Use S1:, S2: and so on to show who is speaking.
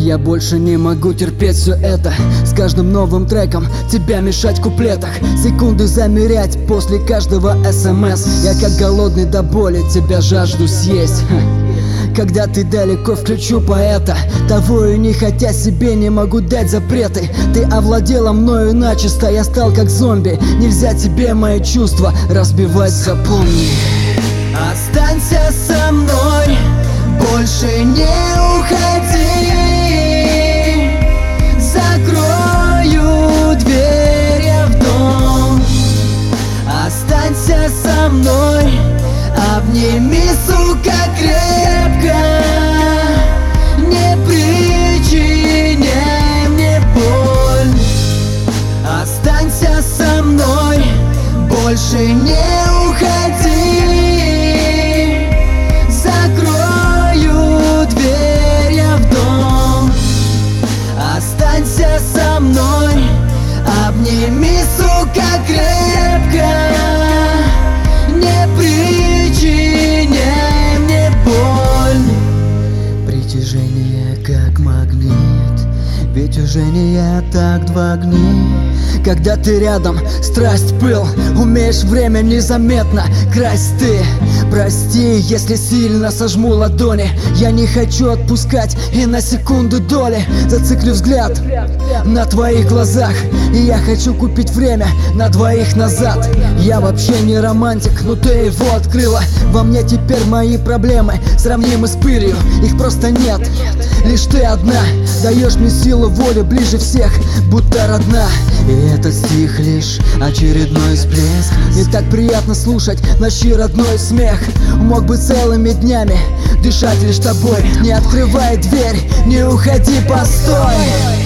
S1: Я больше не могу терпеть все это. С каждым новым треком тебя мешать в куплетах, секунды замерять после каждого СМС. Я как голодный до боли тебя жажду съесть. Когда ты далеко, включу поэта. Того и не хотя себе не могу дать запреты. Ты овладела мною начисто, я стал как зомби. Нельзя тебе мои чувства разбивать, запомни. Останься со мной, больше не уходи. Закрою дверь я в дом. Останься со мной, обними, сука, крепко. Не причиняй мне боль. Останься со мной, больше не уходи. Закрою дверь я в дом. Останься со мной, обними, сука, крепко. Не причиняй мне боль. Притяжение как магнит, ведь жжение так два огни. Когда ты рядом, страсть, пыл, умеешь время незаметно красть ты. Прости, если сильно сожму ладони. Я не хочу отпускать и на секунду доли. Зациклю взгляд на твоих глазах, и я хочу купить время на двоих назад. Я вообще не романтик, но ты его открыла. Во мне теперь мои проблемы сравнимы с пылью. Их просто нет, лишь ты одна. Даешь мне силу воли ближе всех, будто родна. И этот стих лишь очередной всплеск. Не так приятно слушать наш родной смех. Мог бы целыми днями дышать лишь тобой. Не открывай дверь, не уходи, постой.